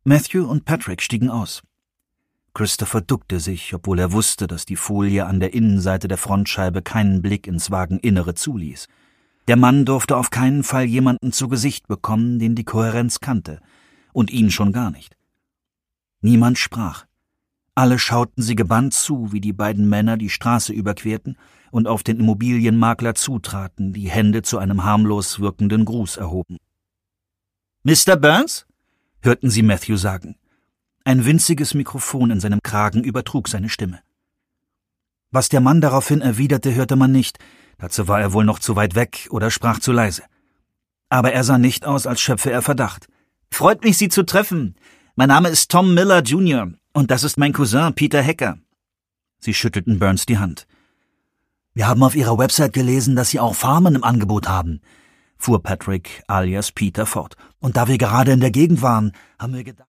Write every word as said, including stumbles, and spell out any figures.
Matthew und Patrick stiegen aus. Christopher duckte sich, obwohl er wusste, dass die Folie an der Innenseite der Frontscheibe keinen Blick ins Wageninnere zuließ. Der Mann durfte auf keinen Fall jemanden zu Gesicht bekommen, den die Kohärenz kannte, und ihn schon gar nicht. Niemand sprach. Alle schauten sie gebannt zu, wie die beiden Männer die Straße überquerten und auf den Immobilienmakler zutraten, die Hände zu einem harmlos wirkenden Gruß erhoben. »Mister Burns?« hörten sie Matthew sagen. Ein winziges Mikrofon in seinem Kragen übertrug seine Stimme. Was der Mann daraufhin erwiderte, hörte man nicht, dazu war er wohl noch zu weit weg oder sprach zu leise. Aber er sah nicht aus, als schöpfe er Verdacht. »Freut mich, Sie zu treffen. Mein Name ist Tom Miller Junior und das ist mein Cousin Peter Hacker.« Sie schüttelten Burns die Hand. »Wir haben auf Ihrer Website gelesen, dass Sie auch Farmen im Angebot haben«, fuhr Patrick alias Peter fort. »Und da wir gerade in der Gegend waren, haben wir gedacht...«